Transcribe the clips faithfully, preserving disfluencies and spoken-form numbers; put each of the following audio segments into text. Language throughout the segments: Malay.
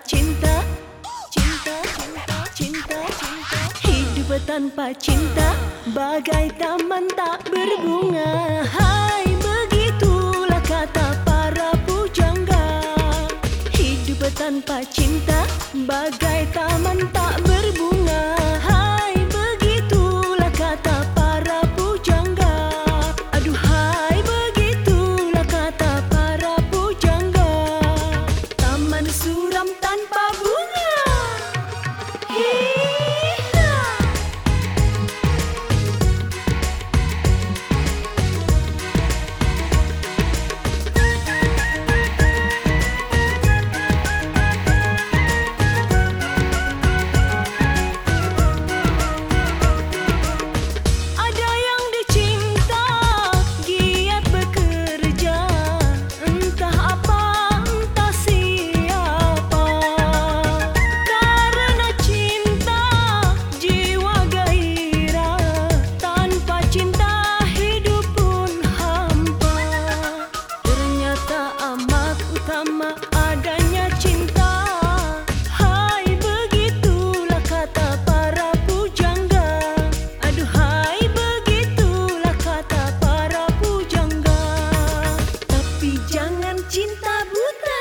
cinta, cinta, cinta, cinta, cinta. Hidup tanpa cinta bagai taman tak berbunga. Hai, begitulah kata para pujangga. Hidup tanpa cinta bagai taman tak berbunga. Hai, begitulah kata para pujangga. Aduhai, begitulah kata para pujangga. Taman suram tanpa bunga. Hiha. Ada yang dicinta giat bekerja, entah apa entah siapa. Karena cinta jiwa gairah, tanpa cinta hidup pun hampa. Ternyata amat utama adanya cinta. Hai, begitulah kata para pujangga. Aduhai, begitulah kata para pujangga. Tapi jangan cinta buta.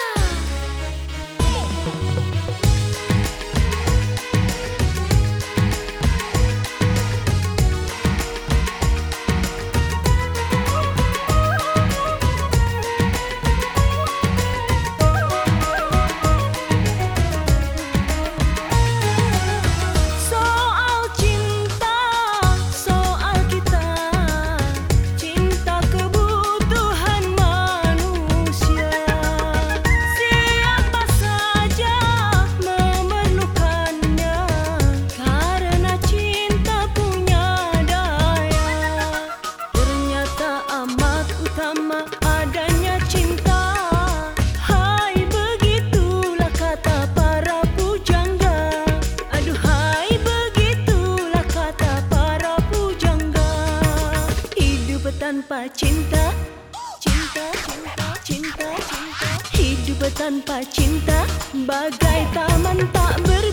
Soal cinta, soal kita, cinta kebutuhan manusia. Siapa saja memerlukannya, karena cinta punya daya. Ternyata amat utama adanya cinta. Hai, begitulah kata para pujangga. Aduhai, begitulah kata para pujangga. Hidup tanpa cinta, cinta, cinta, cinta, cinta. Hidup tanpa cinta bagai taman tak ber